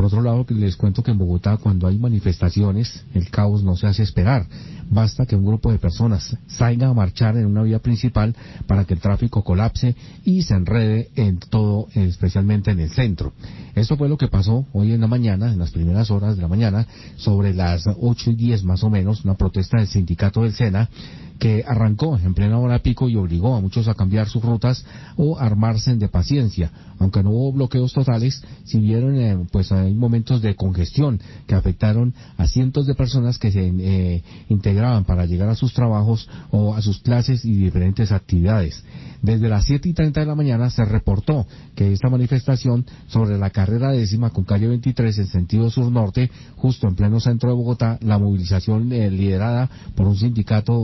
otro lado, que les cuento que en Bogotá, cuando hay manifestaciones, el caos no se hace esperar. Basta que un grupo de personas salga a marchar en una vía principal para que el tráfico colapse y se enrede en todo, especialmente en el centro. Esto fue lo que pasó hoy en la mañana, en las primeras horas de la mañana, sobre las 8:10 más o menos, una protesta del sindicato del SENA, que arrancó en plena hora pico y obligó a muchos a cambiar sus rutas o armarse de paciencia. Aunque no hubo bloqueos totales, si vieron, pues hay momentos de congestión que afectaron a cientos de personas que se integraban para llegar a sus trabajos o a sus clases y diferentes actividades. Desde las 7:30 de la mañana se reportó que esta manifestación sobre la carrera 10ª con calle 23 en sentido sur-norte, justo en pleno centro de Bogotá, la movilización liderada por un sindicato